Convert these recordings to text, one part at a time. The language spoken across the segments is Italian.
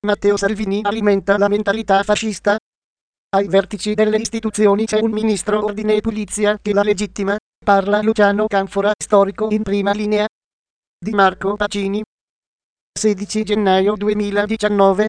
Matteo Salvini alimenta la mentalità fascista. Ai vertici delle istituzioni c'è un ministro ordine e pulizia che la legittima. Parla Luciano Canfora, storico in prima linea. Di Marco Pacini. 16 gennaio 2019.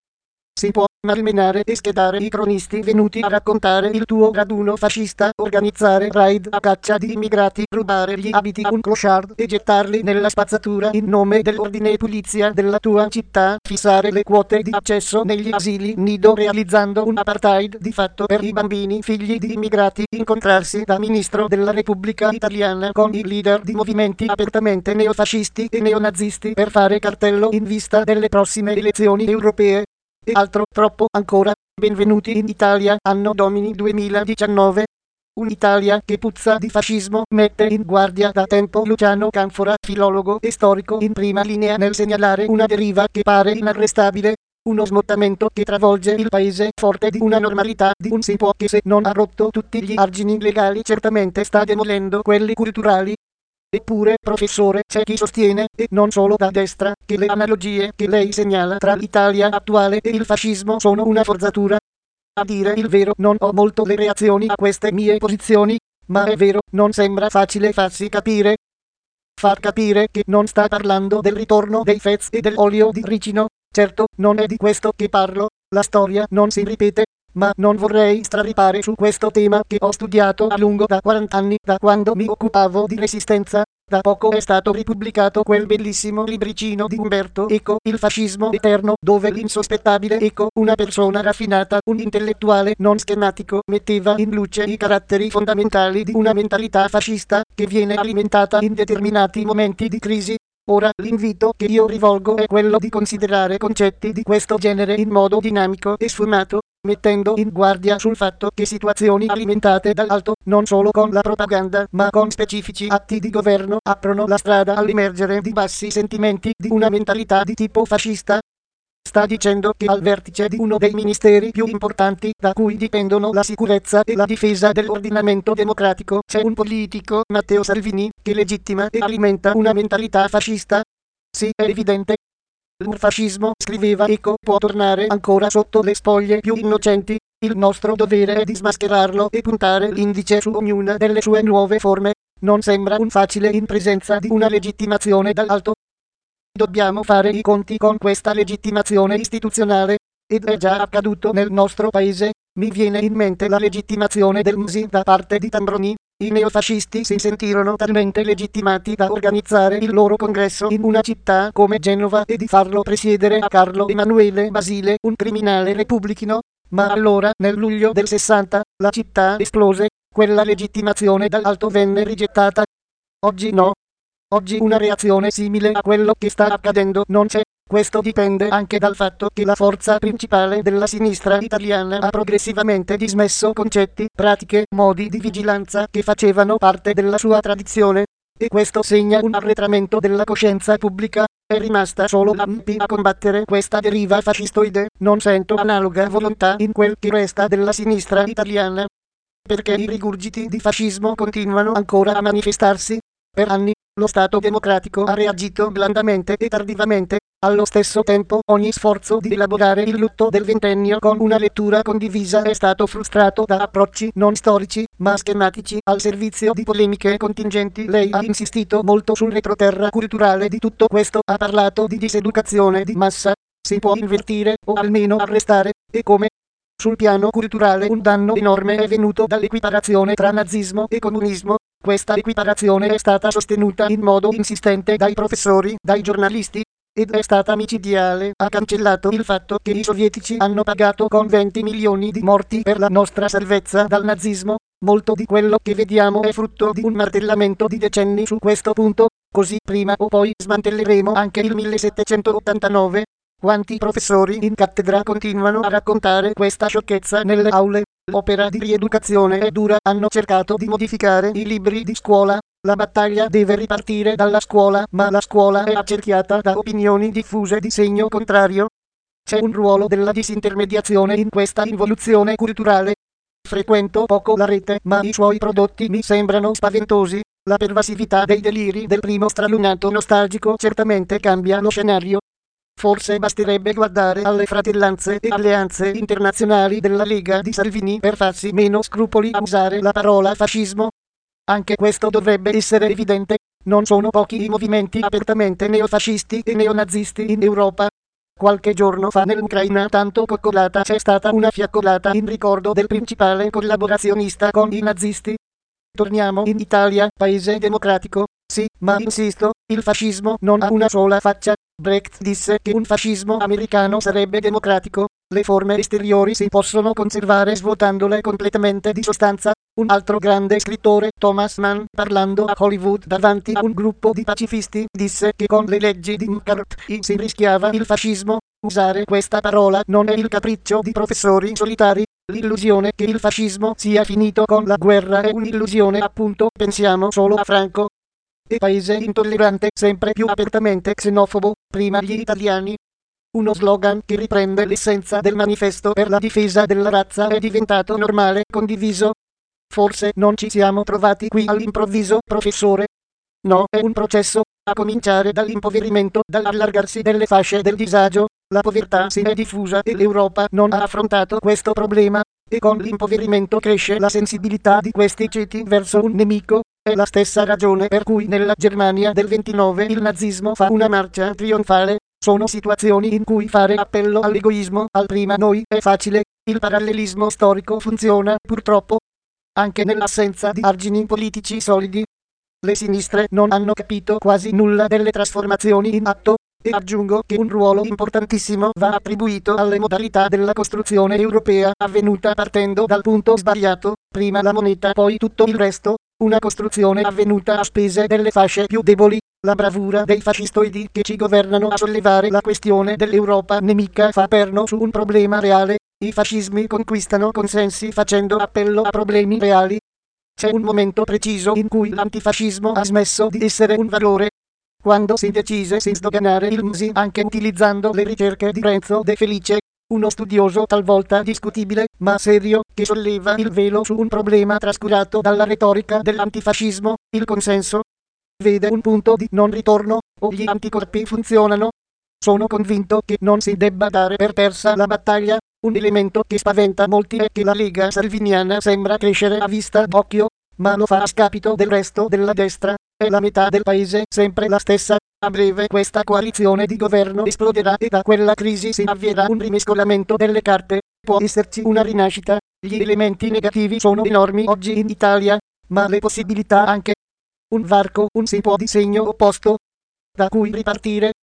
Si può malmenare e schedare i cronisti venuti a raccontare il tuo raduno fascista, organizzare raid a caccia di immigrati, rubare gli abiti a un clochard e gettarli nella spazzatura in nome dell'ordine e pulizia della tua città, fissare le quote di accesso negli asili nido realizzando un apartheid di fatto per i bambini figli di immigrati, incontrarsi da ministro della Repubblica Italiana con i leader di movimenti apertamente neofascisti e neonazisti per fare cartello in vista delle prossime elezioni europee. E altro troppo ancora. Benvenuti in Italia, anno domini 2019. Un'Italia che puzza di fascismo, mette in guardia da tempo Luciano Canfora, filologo e storico in prima linea nel segnalare una deriva che pare inarrestabile, uno smottamento che travolge il paese forte di una normalità, di un si può che se non ha rotto tutti gli argini legali certamente sta demolendo quelli culturali. Eppure, professore, c'è chi sostiene, e non solo da destra, che le analogie che lei segnala tra l'Italia attuale e il fascismo sono una forzatura. A dire il vero, non ho molto le reazioni a queste mie posizioni, ma è vero, non sembra facile farsi capire. Far capire che non sta parlando del ritorno dei Fez e dell'olio di ricino. Certo, non è di questo che parlo, la storia non si ripete. Ma non vorrei straripare su questo tema che ho studiato a lungo da 40 anni, da quando mi occupavo di resistenza. Da poco è stato ripubblicato quel bellissimo libricino di Umberto Eco, Il fascismo eterno, dove l'insospettabile Eco, una persona raffinata, un intellettuale non schematico, metteva in luce i caratteri fondamentali di una mentalità fascista, che viene alimentata in determinati momenti di crisi. Ora, l'invito che io rivolgo è quello di considerare concetti di questo genere in modo dinamico e sfumato, mettendo in guardia sul fatto che situazioni alimentate dall'alto, non solo con la propaganda, ma con specifici atti di governo, aprono la strada all'emergere di bassi sentimenti di una mentalità di tipo fascista. Sta dicendo che al vertice di uno dei ministeri più importanti, da cui dipendono la sicurezza e la difesa dell'ordinamento democratico, c'è un politico, Matteo Salvini, che legittima e alimenta una mentalità fascista? Sì, è evidente. L'urfascismo, scriveva Eco, può tornare ancora sotto le spoglie più innocenti. Il nostro dovere è di smascherarlo e puntare l'indice su ognuna delle sue nuove forme. Non sembra un facile in presenza di una legittimazione dall'alto. Dobbiamo fare i conti con questa legittimazione istituzionale, ed è già accaduto nel nostro paese. Mi viene in mente la legittimazione del MSI da parte di Tambroni. I neofascisti si sentirono talmente legittimati da organizzare il loro congresso in una città come Genova e di farlo presiedere a Carlo Emanuele Basile, un criminale repubblichino. Ma allora, nel luglio del 60, la città esplose, quella legittimazione dall'alto venne rigettata. Oggi no. Oggi una reazione simile a quello che sta accadendo non c'è. Questo dipende anche dal fatto che la forza principale della sinistra italiana ha progressivamente dismesso concetti, pratiche, modi di vigilanza che facevano parte della sua tradizione. E questo segna un arretramento della coscienza pubblica. È rimasta solo l'ANPI a combattere questa deriva fascistoide. Non sento analoga volontà in quel che resta della sinistra italiana. Perché i rigurgiti di fascismo continuano ancora a manifestarsi. Per anni, lo Stato democratico ha reagito blandamente e tardivamente. Allo stesso tempo, ogni sforzo di elaborare il lutto del ventennio con una lettura condivisa è stato frustrato da approcci non storici, ma schematici, al servizio di polemiche contingenti. Lei ha insistito molto sul retroterra culturale di tutto questo, ha parlato di diseducazione di massa. Si può invertire, o almeno arrestare, e come? Sul piano culturale un danno enorme è venuto dall'equiparazione tra nazismo e comunismo. Questa equiparazione è stata sostenuta in modo insistente dai professori, dai giornalisti, ed è stata micidiale. Ha cancellato il fatto che i sovietici hanno pagato con 20 milioni di morti per la nostra salvezza dal nazismo. Molto di quello che vediamo è frutto di un martellamento di decenni su questo punto, così prima o poi smantelleremo anche il 1789. Quanti professori in cattedra continuano a raccontare questa sciocchezza nelle aule? L'opera di rieducazione è dura, hanno cercato di modificare i libri di scuola. La battaglia deve ripartire dalla scuola, ma la scuola è accerchiata da opinioni diffuse di segno contrario. C'è un ruolo della disintermediazione in questa involuzione culturale. Frequento poco la rete, ma i suoi prodotti mi sembrano spaventosi. La pervasività dei deliri del primo stralunato nostalgico certamente cambia lo scenario. Forse basterebbe guardare alle fratellanze e alleanze internazionali della Lega di Salvini per farsi meno scrupoli a usare la parola fascismo. Anche questo dovrebbe essere evidente, non sono pochi i movimenti apertamente neofascisti e neonazisti in Europa. Qualche giorno fa nell'Ucraina tanto coccolata c'è stata una fiaccolata in ricordo del principale collaborazionista con i nazisti. Torniamo in Italia, paese democratico, sì, ma insisto, il fascismo non ha una sola faccia. Brecht disse che un fascismo americano sarebbe democratico, le forme esteriori si possono conservare svuotandole completamente di sostanza. Un altro grande scrittore, Thomas Mann, parlando a Hollywood davanti a un gruppo di pacifisti, disse che con le leggi di McCarthy si rischiava il fascismo. Usare questa parola non è il capriccio di professori solitari. L'illusione che il fascismo sia finito con la guerra è un'illusione, appunto. Pensiamo solo a Franco. E paese intollerante, sempre più apertamente xenofobo, prima gli italiani. Uno slogan che riprende l'essenza del manifesto per la difesa della razza è diventato normale, condiviso. Forse non ci siamo trovati qui all'improvviso, professore. No, è un processo, a cominciare dall'impoverimento, dall'allargarsi delle fasce del disagio. La povertà si è diffusa e l'Europa non ha affrontato questo problema, e con l'impoverimento cresce la sensibilità di questi ceti verso un nemico. È la stessa ragione per cui nella Germania del 29 il nazismo fa una marcia trionfale. Sono situazioni in cui fare appello all'egoismo, al prima noi, è facile. Il parallelismo storico funziona, purtroppo, anche nell'assenza di argini politici solidi. Le sinistre non hanno capito quasi nulla delle trasformazioni in atto, e aggiungo che un ruolo importantissimo va attribuito alle modalità della costruzione europea avvenuta partendo dal punto sbagliato, prima la moneta poi tutto il resto, una costruzione avvenuta a spese delle fasce più deboli. La bravura dei fascistoidi che ci governano a sollevare la questione dell'Europa nemica fa perno su un problema reale. I fascismi conquistano consensi facendo appello a problemi reali. C'è un momento preciso in cui l'antifascismo ha smesso di essere un valore. Quando si decise di sdoganare il MSI anche utilizzando le ricerche di Renzo De Felice, uno studioso talvolta discutibile, ma serio, che solleva il velo su un problema trascurato dalla retorica dell'antifascismo, il consenso. Vede un punto di non ritorno, o gli anticorpi funzionano. Sono convinto che non si debba dare per persa la battaglia. Un elemento che spaventa molti è che la Lega salviniana sembra crescere a vista d'occhio, ma lo fa a scapito del resto della destra. È la metà del paese sempre la stessa. A breve questa coalizione di governo esploderà e da quella crisi si avvierà un rimescolamento delle carte. Può esserci una rinascita. Gli elementi negativi sono enormi oggi in Italia, ma le possibilità anche. Un varco, un simbolo di segno opposto da cui ripartire.